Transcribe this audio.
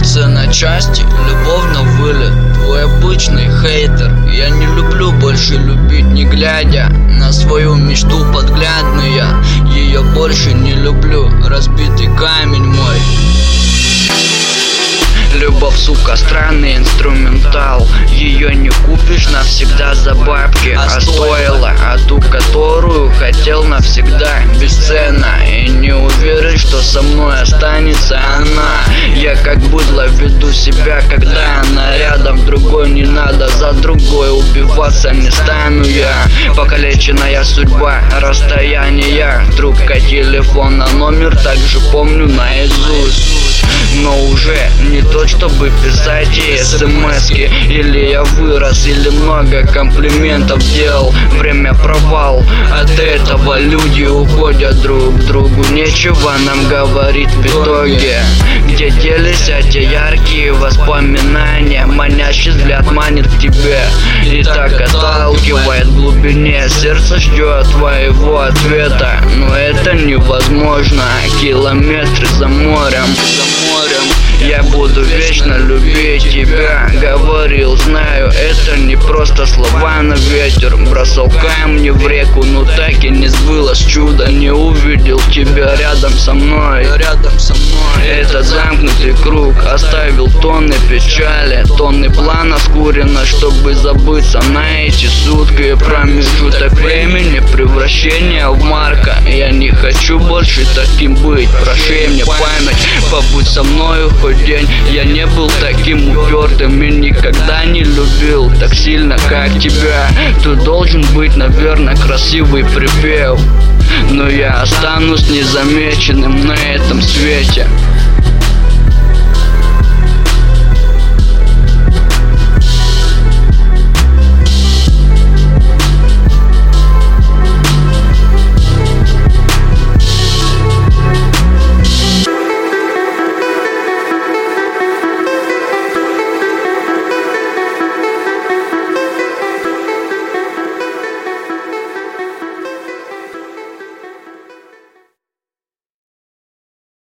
Рвется на части, любовь на вылет. Твой обычный хейтер. Я не люблю больше любить, не глядя на свою мечту подглядная. Ее больше не люблю, разбитый камень мой. Любовь, сука, странный инструментал. Ее не купишь навсегда за бабки, а стоила, а ту, которую хотел навсегда, бесценна. И не уверен, что со мной останется она. Я как быдло веду себя, когда она рядом. Другой не надо, за другой убиваться не стану я. Покалеченная судьба, расстояние, трубка телефона, номер также помню наизусть. Но уже не то, чтобы писать смс-ки. Или я вырос, или много комплиментов делал. Время провал, от этого люди уходят друг к другу. Нечего нам говорить в итоге. Где делись эти яркие воспоминания? Манящий взгляд манит к тебе и так отталкивает в глубине. Сердце ждет твоего ответа, но это невозможно. Километры за морем. Я буду вечно любить тебя, говорил, знаю, это не просто слова на ветер. Бросал камни в реку, но так и не сбылось чудо. Не увидел тебя рядом со мной. Этот замкнутый круг оставил тонны печали, тонны плана скурено, чтобы забыться на эти сутки. Промежуток времени, превращение в Марка. Я не хочу больше таким быть, прошей мне память, побудь со мною хоть день. Я не был таким упертым и никогда не любил так сильно, как тебя. Тут должен быть, наверное, красивый припев, но я останусь незамеченным на этом свете.